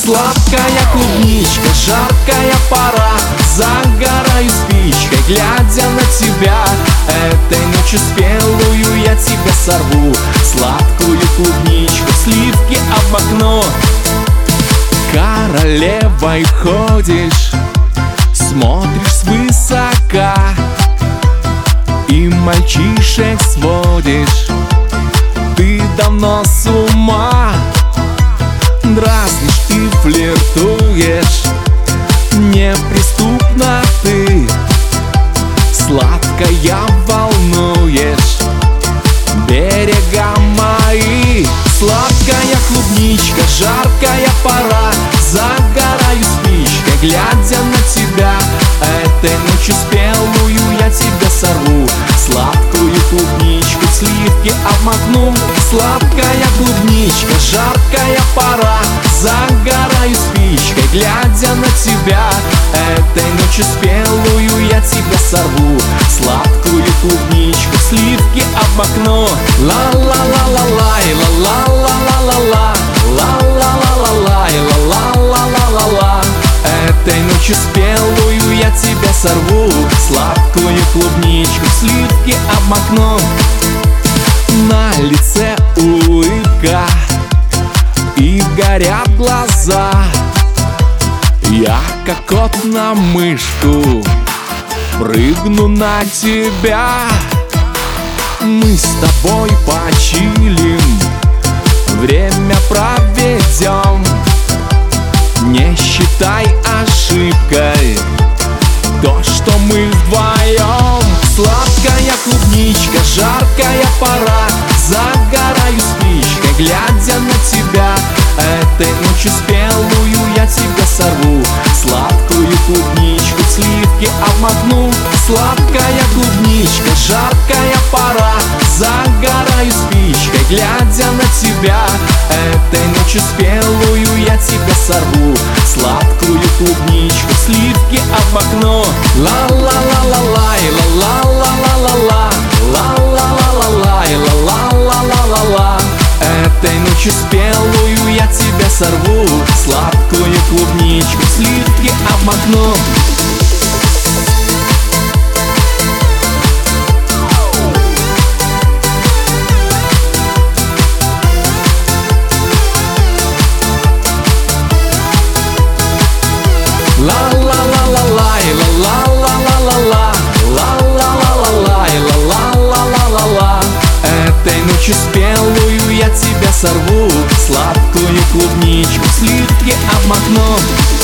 Сладкая клубничка, жаркая пора, загораю спичкой, глядя на тебя. Этой ночью спелую я тебя сорву, сладкую клубничку, сливки об окно. Королевой ходишь, смотришь свысока и мальчишек сводишь. Ты давно с ума, дразнишь и флиртуешь, неприступна ты, сладкая волнуешь берега мои. Сладкая клубничка, жаркая пора, загораю спичкой, глядя на тебя. Этой ночью спелую я тебя сорву, сладкую клубничку, сливки обмакну. Сладкая клубничка, жаркая пора, загораю спичкой, глядя на тебя. Этой ночью спелую я тебя сорву, сладкую клубничку, сливки обмакну. Ла-ла-ла-ла-лай, ла-ла-ла-ла-ла-ла, ла-ла-ла-ла-лай, ла-ла-ла-ла-ла-ла. Этой ночью спелую я тебя сорву, сладкую клубничку, сливки обмакну. На лице улыбка и горят глаза, я как кот на мышку прыгну на тебя. Мы с тобой почилим, время проведем, не считай ошибкой то, что мы вдвоем. Сладкая клубничка, жаркая пора, загораю спичкой, глядя на тебя. Этой ночью спелую я тебя сорву, сладкую клубничку, сливки обмакну. Сладкая клубничка, жаркая пора, загораю спичкой, глядя на тебя. Этой ночью спелую я тебя сорву, сладкую клубничку, сливки обмакну. Ла-ла-ла-ла-лай, ла-ла-ла-ла-ла-ла, ла-ла-ла-ла-лай, ла-ла-ла-ла-ла-ла. Этой ночью спелую я тебя сорву, сладкую клубничку, сливки обмакну. Ла-ла-ла-ла-лай, ла-ла-ла-ла-ла-ла, ла-ла-ла-ла-лай, ла-ла-ла-ла-ла-ла. Этой ночью спелую я тебя сорву, сладкую клубничку, сливки обмакну.